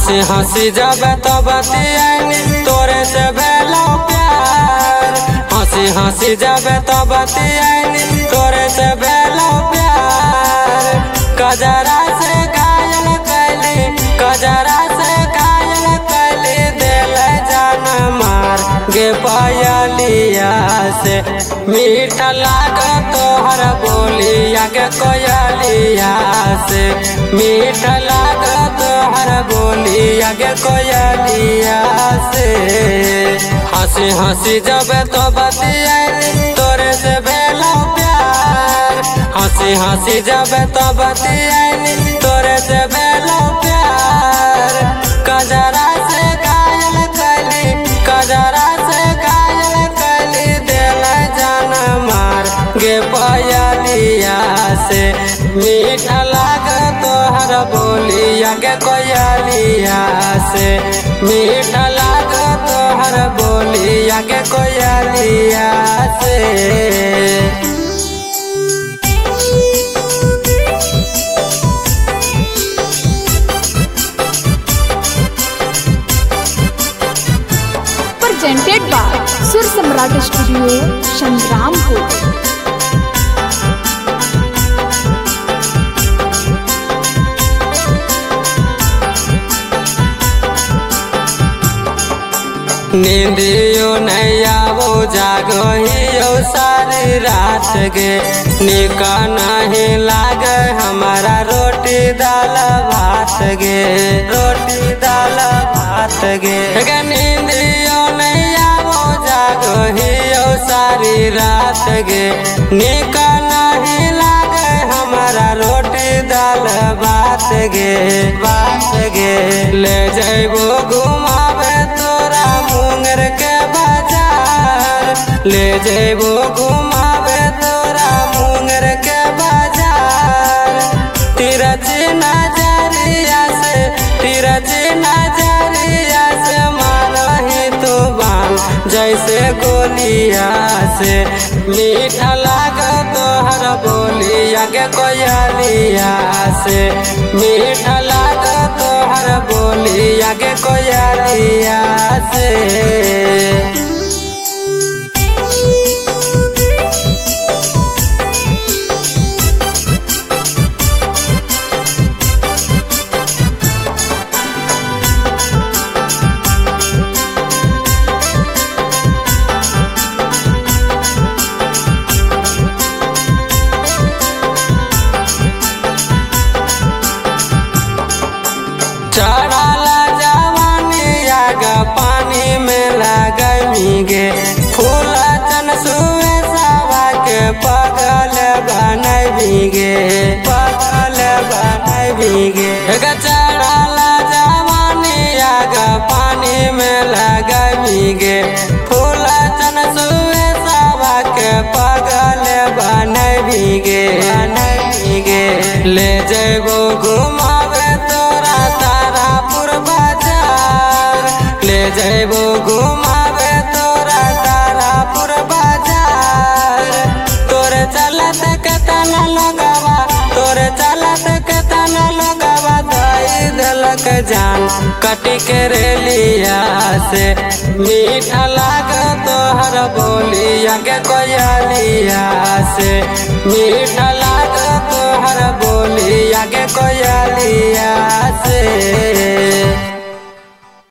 हंसी हंसी जब तो बतियानी तोरे से भेलो प्यार। हंसी हंसी जब तो बतियानी तोरे से भेलो प्यार। कजरा से घायल कैली, कजरा से घायल कैली, दिल जान मार गे पायलिया से। मीठ लाग तोहर बोलिया के कोयलिया से। मीठ लाग तोहर बोलिया के कोयलिया से। हंसी हंसी जब तो बतियानी तोरे से भेलो प्यार। हंसी हंसी जब तो बतियानी तोरे से भेलो प्यार। कजरा से घायल कैली, कजरा से घायल कैली, दिल जान मार गे पायलिया से। मीठ लाग तोहर बोलिया के कोयलिया से। मीठ लाग तोहर बोलिया के कोयलिया से। presented by सुर सम्राट स्टूडियो संग्रामपुर। नींदियो नहीं आवो जागो हियो सारी रात गे। निका नहीं लागे हमारा रोटी दाल भात गे। रोटी दाल भात गे। नींदियो नहीं आवो जागो हियो सारी रात गे। निका नहीं लागे हमारा रोटी दाल भात गे। भात गे ले जाइबो घुमावे तोरा मुंगेर के बाजार। ले जेबो घुमावे तोरा मुंगेर के बाजार। तिरछी नजरिया से, तिरछी नजरिया से मारही तू बान जैसे गोलिया से। मीठा लाग तोहर बोलिया के कोयलिया से। मीठा लाग तोहर बोलिया के कोयलिया से। चढ़ाला जवानी आग पानी में लगमी गे। फूल चन सुए सवा के पगल बनबी गे। पगल बनबी गे। चढ़ाला जवानी आग पानी में लगमी गे। फूल चन सुए सवा के पगल बनबी गे। बनबी गे ले जेबो घुमावे तोरा तारापुर बाजार। ले जेबो घुमावे तोरा तारापुर बाजार। तोरे चलत केतना लोगवा, तोरे चलत केतना लोगवा दई देलक जान कटी के रेलिया से। मीठा लाग तोहर बोलिया के कोयलिया से। मीठा